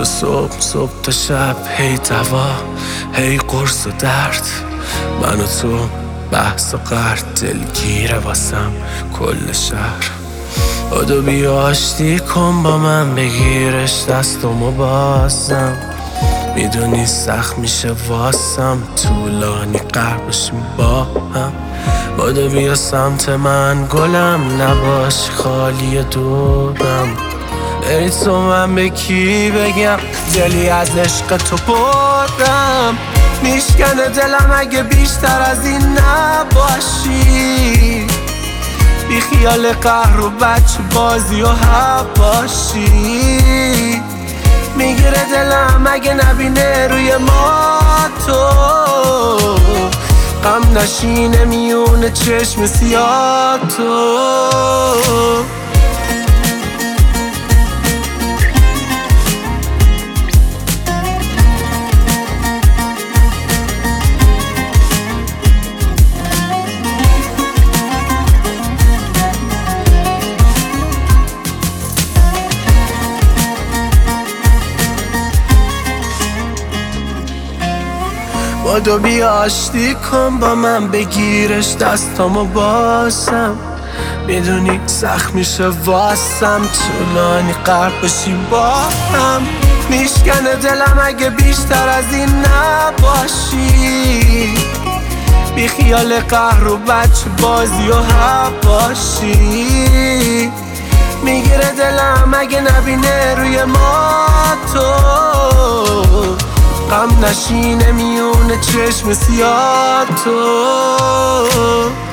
تو صبح تا شب، هی دوا هی قرص و درد، من و تو بحث و قرد، دلگیره واسم کل شهر. بادو بیا آشتی کن با من، بگیرش دستمو بازم، میدونی سخت میشه واسم، طولانی غرق بشیم با هم. بادو بیا سمت من گلم، نباش خالی دورم، بری تو من به کی بگم، دلی از عشق تو پرم، میشکنه دلم اگه بیشتر از این نباشی، بی خیال قهر و بچه بازی و حواشی، میگیره دلم اگه نبینه روی ما تو، غم نشینه میونه چشم سیاه تو. بادو بیا آشتی کن با من، بگیرش دستامو بازم، میدونی سخت میشه واسم، طولانی غرق بشیم با هم، میشکنه دلم اگه بیشتر از این نباشی، بی خیال قهر و بچه بازی و حواشی، میگیره دلم اگه نبینه روی ما تو، غم نشینه میونه چشم سیاه تو.